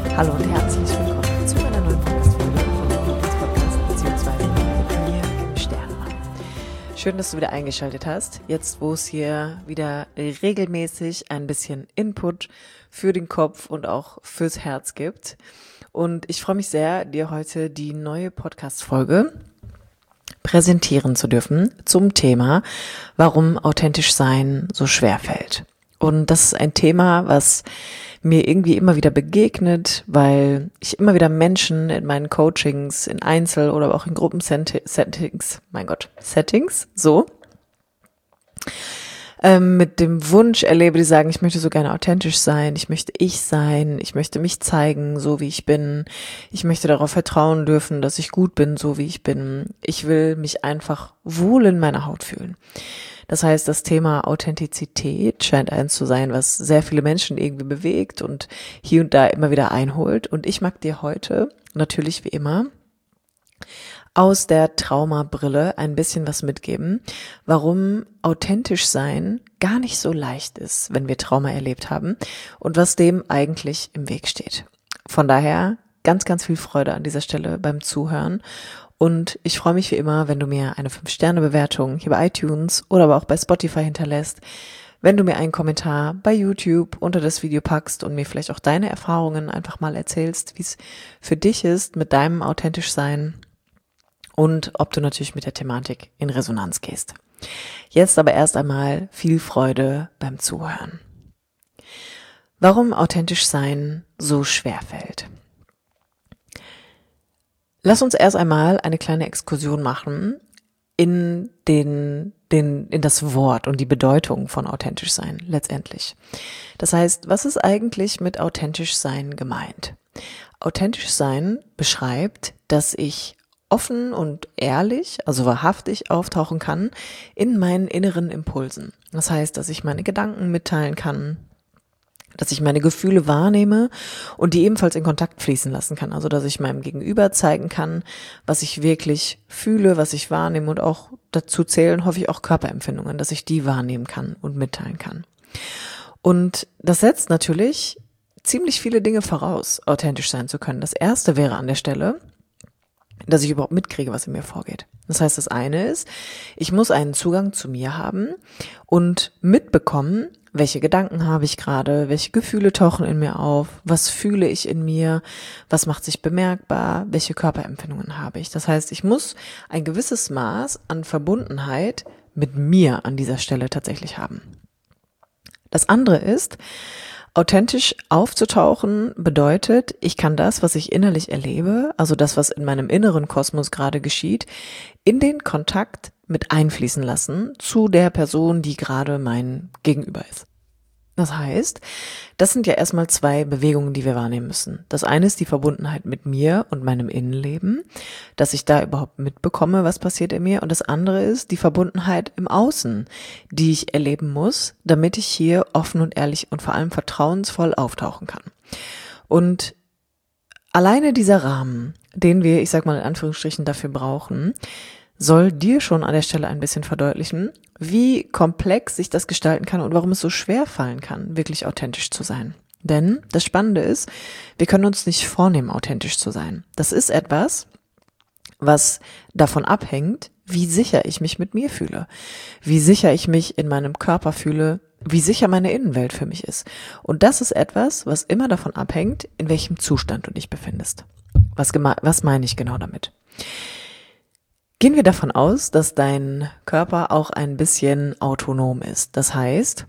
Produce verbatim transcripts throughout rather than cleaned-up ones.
Hallo und herzlich willkommen zu einer neuen Podcast-Folge von Podcast Podcast beziehungsweise mit mir im Sternenmann. Schön, dass du wieder eingeschaltet hast. Jetzt, wo es hier wieder regelmäßig ein bisschen Input für den Kopf und auch fürs Herz gibt. Und ich freue mich sehr, dir heute die neue Podcast-Folge präsentieren zu dürfen zum Thema, warum authentisch sein so schwer fällt. Und das ist ein Thema, was mir irgendwie immer wieder begegnet, weil ich immer wieder Menschen in meinen Coachings, in Einzel- oder auch in Gruppensettings, mein Gott, Settings, so, ähm, mit dem Wunsch erlebe, die sagen, ich möchte so gerne authentisch sein, ich möchte ich sein, ich möchte mich zeigen, so wie ich bin, ich möchte darauf vertrauen dürfen, dass ich gut bin, so wie ich bin, ich will mich einfach wohl in meiner Haut fühlen. Das heißt, das Thema Authentizität scheint eins zu sein, was sehr viele Menschen irgendwie bewegt und hier und da immer wieder einholt. Und ich mag dir heute, natürlich wie immer, aus der Traumabrille ein bisschen was mitgeben, warum authentisch sein gar nicht so leicht ist, wenn wir Trauma erlebt haben und was dem eigentlich im Weg steht. Von daher ganz, ganz viel Freude an dieser Stelle beim Zuhören. Und ich freue mich wie immer, wenn du mir eine fünf Sterne Bewertung hier bei iTunes oder aber auch bei Spotify hinterlässt, wenn du mir einen Kommentar bei YouTube unter das Video packst und mir vielleicht auch deine Erfahrungen einfach mal erzählst, wie es für dich ist mit deinem authentisch Sein und ob du natürlich mit der Thematik in Resonanz gehst. Jetzt aber erst einmal viel Freude beim Zuhören. Warum authentisch sein so schwer fällt. Lass uns erst einmal eine kleine Exkursion machen in den, den, in das Wort und die Bedeutung von authentisch sein, letztendlich. Das heißt, was ist eigentlich mit authentisch sein gemeint? Authentisch sein beschreibt, dass ich offen und ehrlich, also wahrhaftig auftauchen kann in meinen inneren Impulsen. Das heißt, dass ich meine Gedanken mitteilen kann, dass ich meine Gefühle wahrnehme und die ebenfalls in Kontakt fließen lassen kann. Also, dass ich meinem Gegenüber zeigen kann, was ich wirklich fühle, was ich wahrnehme und auch dazu zählen, hoffe ich, auch Körperempfindungen, dass ich die wahrnehmen kann und mitteilen kann. Und das setzt natürlich ziemlich viele Dinge voraus, authentisch sein zu können. Das erste wäre an der Stelle, dass ich überhaupt mitkriege, was in mir vorgeht. Das heißt, das eine ist, ich muss einen Zugang zu mir haben und mitbekommen, welche Gedanken habe ich gerade, welche Gefühle tauchen in mir auf, was fühle ich in mir, was macht sich bemerkbar, welche Körperempfindungen habe ich. Das heißt, ich muss ein gewisses Maß an Verbundenheit mit mir an dieser Stelle tatsächlich haben. Das andere ist, authentisch aufzutauchen bedeutet, ich kann das, was ich innerlich erlebe, also das, was in meinem inneren Kosmos gerade geschieht, in den Kontakt mit einfließen lassen zu der Person, die gerade mein Gegenüber ist. Das heißt, das sind ja erstmal zwei Bewegungen, die wir wahrnehmen müssen. Das eine ist die Verbundenheit mit mir und meinem Innenleben, dass ich da überhaupt mitbekomme, was passiert in mir. Und das andere ist die Verbundenheit im Außen, die ich erleben muss, damit ich hier offen und ehrlich und vor allem vertrauensvoll auftauchen kann. Und alleine dieser Rahmen, den wir, ich sag mal in Anführungsstrichen, dafür brauchen, soll dir schon an der Stelle ein bisschen verdeutlichen, wie komplex sich das gestalten kann und warum es so schwer fallen kann, wirklich authentisch zu sein. Denn das Spannende ist, wir können uns nicht vornehmen, authentisch zu sein. Das ist etwas, was davon abhängt, wie sicher ich mich mit mir fühle, wie sicher ich mich in meinem Körper fühle, wie sicher meine Innenwelt für mich ist. Und das ist etwas, was immer davon abhängt, in welchem Zustand du dich befindest. Was, geme- was meine ich genau damit? Gehen wir davon aus, dass dein Körper auch ein bisschen autonom ist. Das heißt,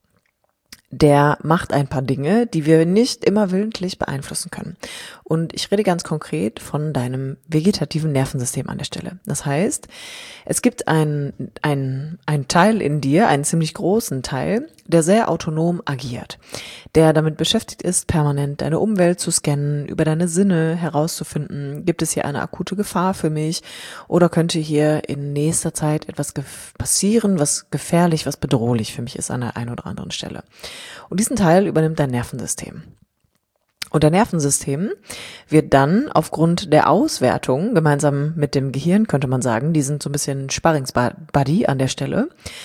der macht ein paar Dinge, die wir nicht immer willentlich beeinflussen können. Und ich rede ganz konkret von deinem vegetativen Nervensystem an der Stelle. Das heißt, es gibt einen ein, ein Teil in dir, einen ziemlich großen Teil, der sehr autonom agiert, der damit beschäftigt ist, permanent deine Umwelt zu scannen, über deine Sinne herauszufinden, gibt es hier eine akute Gefahr für mich oder könnte hier in nächster Zeit etwas ge- passieren, was gefährlich, was bedrohlich für mich ist an der einen oder anderen Stelle. Und diesen Teil übernimmt dein Nervensystem. Und dein Nervensystem wird dann aufgrund der Auswertung, gemeinsam mit dem Gehirn könnte man sagen, die sind so ein bisschen Sparringsbuddy an der Stelle,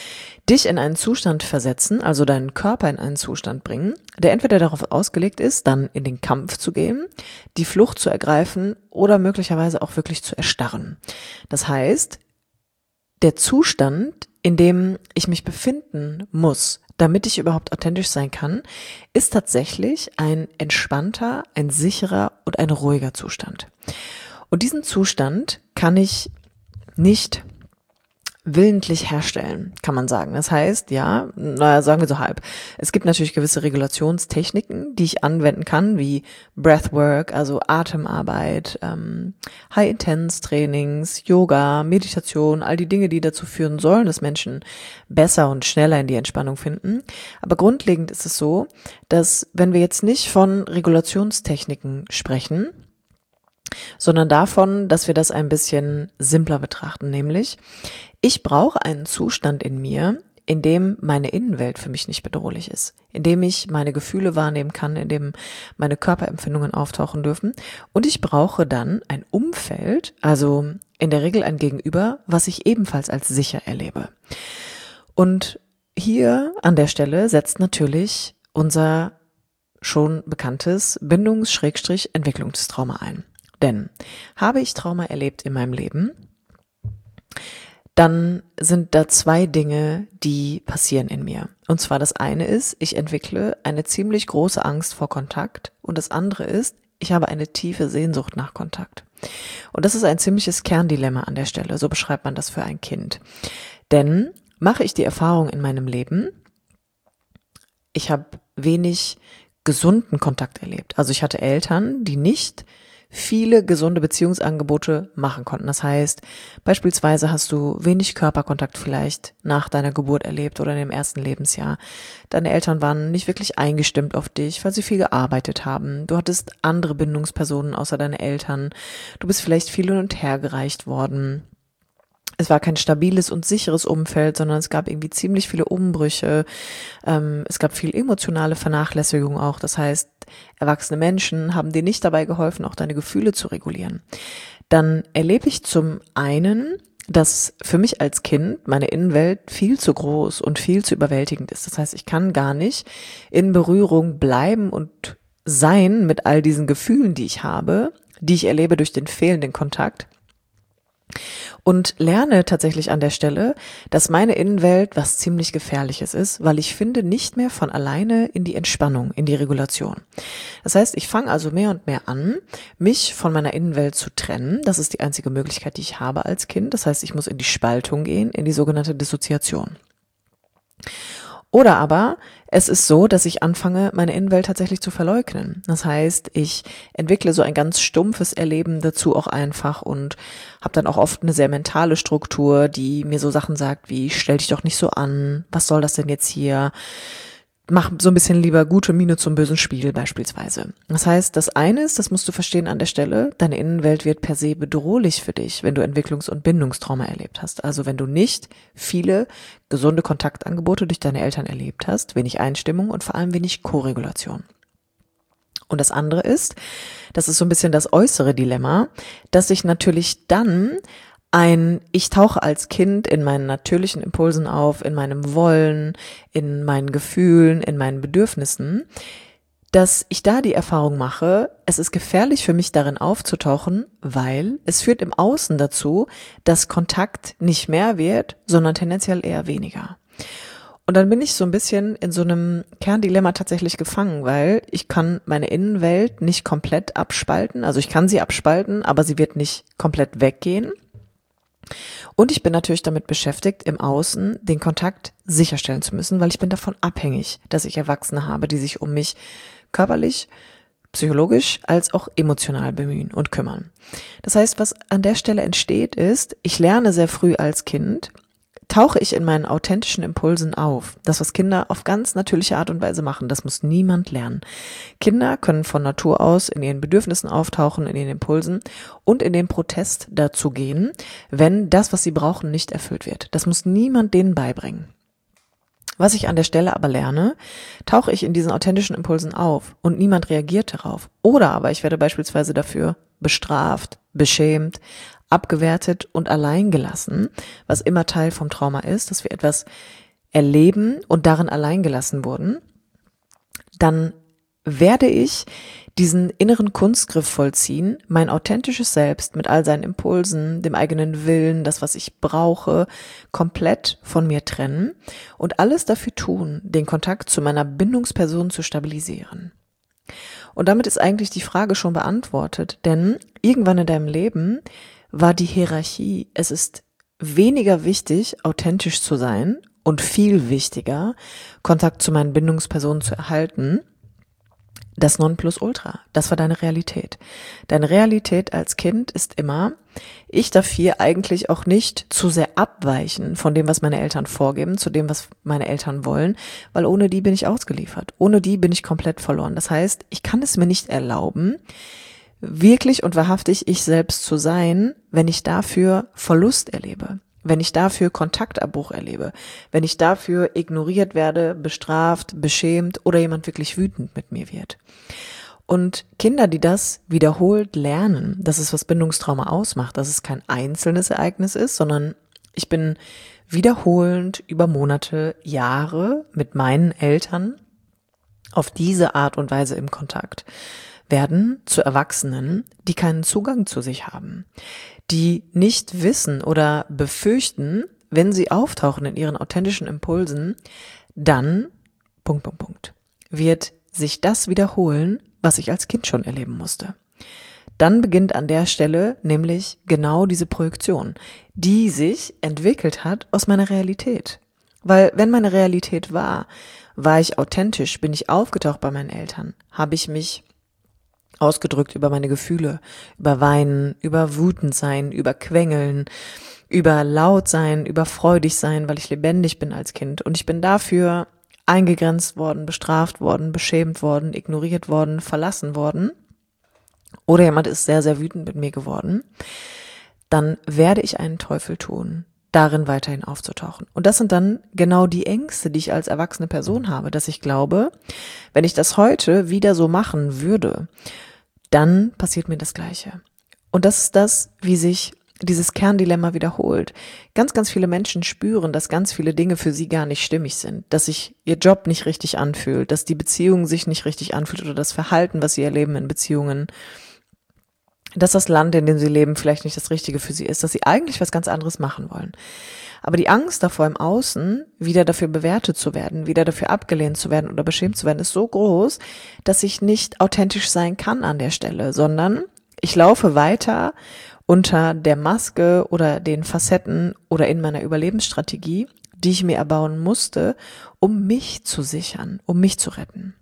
dich in einen Zustand versetzen, also deinen Körper in einen Zustand bringen, der entweder darauf ausgelegt ist, dann in den Kampf zu gehen, die Flucht zu ergreifen oder möglicherweise auch wirklich zu erstarren. Das heißt, der Zustand, in dem ich mich befinden muss, damit ich überhaupt authentisch sein kann, ist tatsächlich ein entspannter, ein sicherer und ein ruhiger Zustand. Und diesen Zustand kann ich nicht willentlich herstellen, kann man sagen. Das heißt, ja, naja, sagen wir so halb. Es gibt natürlich gewisse Regulationstechniken, die ich anwenden kann, wie Breathwork, also Atemarbeit, ähm, High-Intense-Trainings, Yoga, Meditation, all die Dinge, die dazu führen sollen, dass Menschen besser und schneller in die Entspannung finden. Aber grundlegend ist es so, dass wenn wir jetzt nicht von Regulationstechniken sprechen, sondern davon, dass wir das ein bisschen simpler betrachten, nämlich ich brauche einen Zustand in mir, in dem meine Innenwelt für mich nicht bedrohlich ist, in dem ich meine Gefühle wahrnehmen kann, in dem meine Körperempfindungen auftauchen dürfen und ich brauche dann ein Umfeld, also in der Regel ein Gegenüber, was ich ebenfalls als sicher erlebe. Und hier an der Stelle setzt natürlich unser schon bekanntes Bindungs-Entwicklungstrauma ein. Denn habe ich Trauma erlebt in meinem Leben, dann sind da zwei Dinge, die passieren in mir. Und zwar das eine ist, ich entwickle eine ziemlich große Angst vor Kontakt und das andere ist, ich habe eine tiefe Sehnsucht nach Kontakt. Und das ist ein ziemliches Kerndilemma an der Stelle, so beschreibt man das für ein Kind. Denn mache ich die Erfahrung in meinem Leben, ich habe wenig gesunden Kontakt erlebt. Also ich hatte Eltern, die nicht viele gesunde Beziehungsangebote machen konnten. Das heißt, beispielsweise hast du wenig Körperkontakt vielleicht nach deiner Geburt erlebt oder in dem ersten Lebensjahr. Deine Eltern waren nicht wirklich eingestimmt auf dich, weil sie viel gearbeitet haben. Du hattest andere Bindungspersonen außer deine Eltern. Du bist vielleicht viel hin und her gereicht worden. Es war kein stabiles und sicheres Umfeld, sondern es gab irgendwie ziemlich viele Umbrüche. Ähm, es gab viel emotionale Vernachlässigung auch. Das heißt, erwachsene Menschen haben dir nicht dabei geholfen, auch deine Gefühle zu regulieren. Dann erlebe ich zum einen, dass für mich als Kind meine Innenwelt viel zu groß und viel zu überwältigend ist. Das heißt, ich kann gar nicht in Berührung bleiben und sein mit all diesen Gefühlen, die ich habe, die ich erlebe durch den fehlenden Kontakt. Und lerne tatsächlich an der Stelle, dass meine Innenwelt was ziemlich Gefährliches ist, weil ich finde nicht mehr von alleine in die Entspannung, in die Regulation. Das heißt, ich fange also mehr und mehr an, mich von meiner Innenwelt zu trennen. Das ist die einzige Möglichkeit, die ich habe als Kind. Das heißt, ich muss in die Spaltung gehen, in die sogenannte Dissoziation. Oder aber es ist so, dass ich anfange, meine Innenwelt tatsächlich zu verleugnen. Das heißt, ich entwickle so ein ganz stumpfes Erleben dazu auch einfach und habe dann auch oft eine sehr mentale Struktur, die mir so Sachen sagt wie, stell dich doch nicht so an, was soll das denn jetzt hier? Mach so ein bisschen lieber gute Miene zum bösen Spiel beispielsweise. Das heißt, das eine ist, das musst du verstehen an der Stelle, deine Innenwelt wird per se bedrohlich für dich, wenn du Entwicklungs- und Bindungstrauma erlebt hast. Also wenn du nicht viele gesunde Kontaktangebote durch deine Eltern erlebt hast, wenig Einstimmung und vor allem wenig Koregulation. Und das andere ist, das ist so ein bisschen das äußere Dilemma, dass sich natürlich dann ein, ich tauche als Kind in meinen natürlichen Impulsen auf, in meinem Wollen, in meinen Gefühlen, in meinen Bedürfnissen, dass ich da die Erfahrung mache, es ist gefährlich für mich darin aufzutauchen, weil es führt im Außen dazu, dass Kontakt nicht mehr wird, sondern tendenziell eher weniger. Und dann bin ich so ein bisschen in so einem Kerndilemma tatsächlich gefangen, weil ich kann meine Innenwelt nicht komplett abspalten, also ich kann sie abspalten, aber sie wird nicht komplett weggehen. Und ich bin natürlich damit beschäftigt, im Außen den Kontakt sicherstellen zu müssen, weil ich bin davon abhängig, dass ich Erwachsene habe, die sich um mich körperlich, psychologisch als auch emotional bemühen und kümmern. Das heißt, was an der Stelle entsteht, ist, ich lerne sehr früh als Kind, tauche ich in meinen authentischen Impulsen auf. Das, was Kinder auf ganz natürliche Art und Weise machen, das muss niemand lernen. Kinder können von Natur aus in ihren Bedürfnissen auftauchen, in ihren Impulsen und in den Protest dazu gehen, wenn das, was sie brauchen, nicht erfüllt wird. Das muss niemand denen beibringen. Was ich an der Stelle aber lerne, tauche ich in diesen authentischen Impulsen auf und niemand reagiert darauf. Oder aber ich werde beispielsweise dafür bestraft, beschämt, abgewertet und allein gelassen, was immer Teil vom Trauma ist, dass wir etwas erleben und darin allein gelassen wurden, dann werde ich diesen inneren Kunstgriff vollziehen, mein authentisches Selbst mit all seinen Impulsen, dem eigenen Willen, das, was ich brauche, komplett von mir trennen und alles dafür tun, den Kontakt zu meiner Bindungsperson zu stabilisieren. Und damit ist eigentlich die Frage schon beantwortet, denn irgendwann in deinem Leben war die Hierarchie, es ist weniger wichtig, authentisch zu sein und viel wichtiger, Kontakt zu meinen Bindungspersonen zu erhalten, das Nonplusultra. Das war deine Realität. Deine Realität als Kind ist immer, ich darf hier eigentlich auch nicht zu sehr abweichen von dem, was meine Eltern vorgeben, zu dem, was meine Eltern wollen, weil ohne die bin ich ausgeliefert. Ohne die bin ich komplett verloren. Das heißt, ich kann es mir nicht erlauben, wirklich und wahrhaftig ich selbst zu sein, wenn ich dafür Verlust erlebe. Wenn ich dafür Kontaktabbruch erlebe, wenn ich dafür ignoriert werde, bestraft, beschämt oder jemand wirklich wütend mit mir wird. Und Kinder, die das wiederholt lernen, dass es was Bindungstrauma ausmacht, dass es kein einzelnes Ereignis ist, sondern ich bin wiederholend über Monate, Jahre mit meinen Eltern auf diese Art und Weise im Kontakt, werden zu Erwachsenen, die keinen Zugang zu sich haben, die nicht wissen oder befürchten, wenn sie auftauchen in ihren authentischen Impulsen, dann, Punkt, Punkt, Punkt, wird sich das wiederholen, was ich als Kind schon erleben musste. Dann beginnt an der Stelle nämlich genau diese Projektion, die sich entwickelt hat aus meiner Realität. Weil wenn meine Realität war, war ich authentisch, bin ich aufgetaucht bei meinen Eltern, habe ich mich ausgedrückt über meine Gefühle, über Weinen, über wütend sein, über Quengeln, über laut sein, über freudig sein, weil ich lebendig bin als Kind. Und ich bin dafür eingegrenzt worden, bestraft worden, beschämt worden, ignoriert worden, verlassen worden. Oder jemand ist sehr, sehr wütend mit mir geworden. Dann werde ich einen Teufel tun, darin weiterhin aufzutauchen. Und das sind dann genau die Ängste, die ich als erwachsene Person habe, dass ich glaube, wenn ich das heute wieder so machen würde, dann passiert mir das Gleiche. Und das ist das, wie sich dieses Kerndilemma wiederholt. Ganz, ganz viele Menschen spüren, dass ganz viele Dinge für sie gar nicht stimmig sind, dass sich ihr Job nicht richtig anfühlt, dass die Beziehung sich nicht richtig anfühlt oder das Verhalten, was sie erleben in Beziehungen, dass das Land, in dem sie leben, vielleicht nicht das Richtige für sie ist, dass sie eigentlich was ganz anderes machen wollen. Aber die Angst davor im Außen, wieder dafür bewertet zu werden, wieder dafür abgelehnt zu werden oder beschämt zu werden, ist so groß, dass ich nicht authentisch sein kann an der Stelle, sondern ich laufe weiter unter der Maske oder den Facetten oder in meiner Überlebensstrategie, die ich mir erbauen musste, um mich zu sichern, um mich zu retten.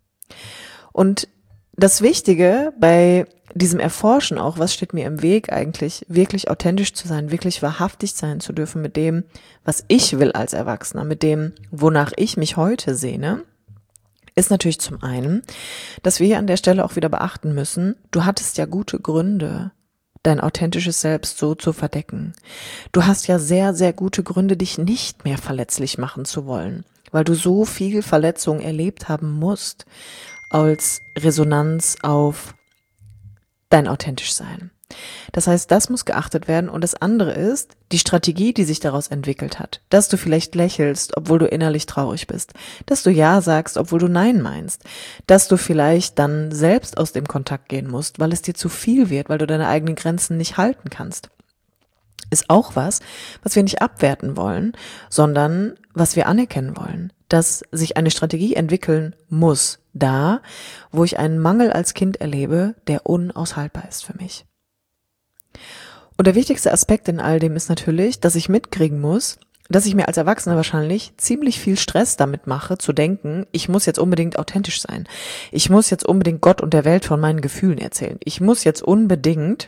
Und das Wichtige bei diesem Erforschen auch, was steht mir im Weg eigentlich, wirklich authentisch zu sein, wirklich wahrhaftig sein zu dürfen mit dem, was ich will als Erwachsener, mit dem, wonach ich mich heute sehne, ist natürlich zum einen, dass wir hier an der Stelle auch wieder beachten müssen, du hattest ja gute Gründe, dein authentisches Selbst so zu verdecken. Du hast ja sehr, sehr gute Gründe, dich nicht mehr verletzlich machen zu wollen, weil du so viel Verletzung erlebt haben musst, als Resonanz auf dein authentisch sein. Das heißt, das muss geachtet werden und das andere ist die Strategie, die sich daraus entwickelt hat, dass du vielleicht lächelst, obwohl du innerlich traurig bist, dass du Ja sagst, obwohl du Nein meinst, dass du vielleicht dann selbst aus dem Kontakt gehen musst, weil es dir zu viel wird, weil du deine eigenen Grenzen nicht halten kannst. Ist auch was, was wir nicht abwerten wollen, sondern was wir anerkennen wollen, dass sich eine Strategie entwickeln muss, da, wo ich einen Mangel als Kind erlebe, der unaushaltbar ist für mich. Und der wichtigste Aspekt in all dem ist natürlich, dass ich mitkriegen muss, dass ich mir als Erwachsener wahrscheinlich ziemlich viel Stress damit mache, zu denken, ich muss jetzt unbedingt authentisch sein. Ich muss jetzt unbedingt Gott und der Welt von meinen Gefühlen erzählen. Ich muss jetzt unbedingt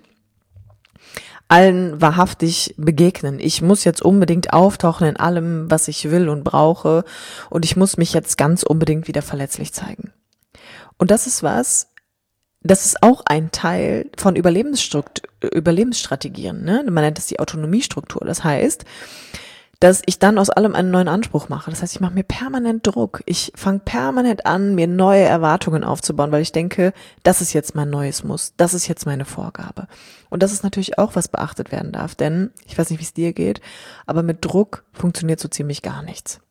allen wahrhaftig begegnen. Ich muss jetzt unbedingt auftauchen in allem, was ich will und brauche. Und ich muss mich jetzt ganz unbedingt wieder verletzlich zeigen. Und das ist was, das ist auch ein Teil von Überlebensstrukt- Überlebensstrategien, ne? Man nennt es die Autonomiestruktur. Das heißt, dass ich dann aus allem einen neuen Anspruch mache. Das heißt, ich mache mir permanent Druck. Ich fange permanent an, mir neue Erwartungen aufzubauen, weil ich denke, das ist jetzt mein neues Muss. Das ist jetzt meine Vorgabe. Und das ist natürlich auch, was beachtet werden darf. Denn, ich weiß nicht, wie es dir geht, aber mit Druck funktioniert so ziemlich gar nichts.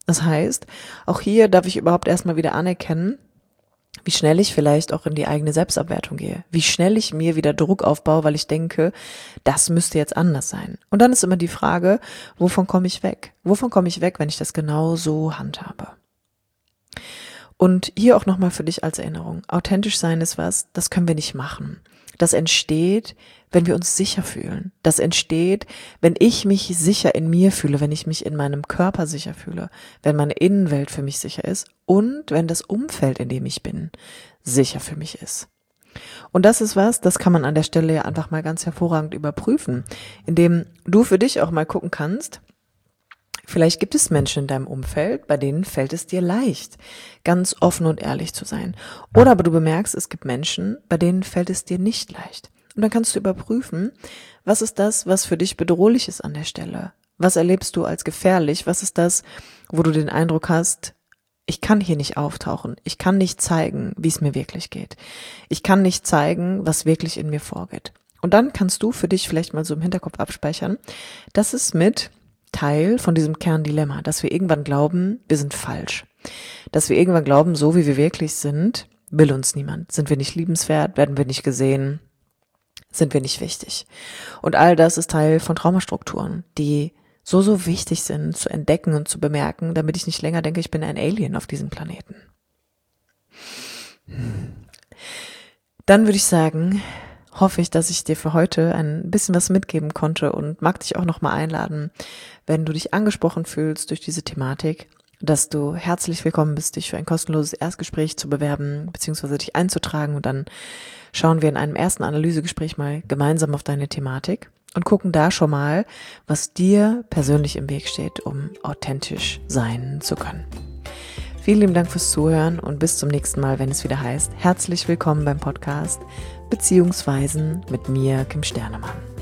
Das heißt, auch hier darf ich überhaupt erstmal wieder anerkennen, wie schnell ich vielleicht auch in die eigene Selbstabwertung gehe, wie schnell ich mir wieder Druck aufbaue, weil ich denke, das müsste jetzt anders sein. Und dann ist immer die Frage, wovon komme ich weg? Wovon komme ich weg, wenn ich das genau so handhabe? Und hier auch nochmal für dich als Erinnerung, authentisch sein ist was, das können wir nicht machen. Das entsteht, wenn wir uns sicher fühlen. Das entsteht, wenn ich mich sicher in mir fühle, wenn ich mich in meinem Körper sicher fühle, wenn meine Innenwelt für mich sicher ist und wenn das Umfeld, in dem ich bin, sicher für mich ist. Und das ist was, das kann man an der Stelle ja einfach mal ganz hervorragend überprüfen, indem du für dich auch mal gucken kannst, vielleicht gibt es Menschen in deinem Umfeld, bei denen fällt es dir leicht, ganz offen und ehrlich zu sein. Oder aber du bemerkst, es gibt Menschen, bei denen fällt es dir nicht leicht. Und dann kannst du überprüfen, was ist das, was für dich bedrohlich ist an der Stelle? Was erlebst du als gefährlich? Was ist das, wo du den Eindruck hast, ich kann hier nicht auftauchen. Ich kann nicht zeigen, wie es mir wirklich geht. Ich kann nicht zeigen, was wirklich in mir vorgeht. Und dann kannst du für dich vielleicht mal so im Hinterkopf abspeichern, das ist mit Teil von diesem Kerndilemma, dass wir irgendwann glauben, wir sind falsch. Dass wir irgendwann glauben, so wie wir wirklich sind, will uns niemand. Sind wir nicht liebenswert, werden wir nicht gesehen, sind wir nicht wichtig. Und all das ist Teil von Traumastrukturen, die so, so wichtig sind zu entdecken und zu bemerken, damit ich nicht länger denke, ich bin ein Alien auf diesem Planeten. Dann würde ich sagen, hoffe ich, dass ich dir für heute ein bisschen was mitgeben konnte und mag dich auch nochmal einladen, wenn du dich angesprochen fühlst durch diese Thematik, dass du herzlich willkommen bist, dich für ein kostenloses Erstgespräch zu bewerben, beziehungsweise dich einzutragen, und dann schauen wir in einem ersten Analysegespräch mal gemeinsam auf deine Thematik und gucken da schon mal, was dir persönlich im Weg steht, um authentisch sein zu können. Vielen lieben Dank fürs Zuhören und bis zum nächsten Mal, wenn es wieder heißt, herzlich willkommen beim Podcast Beziehungsweisen mit mir, Kim Sternemann.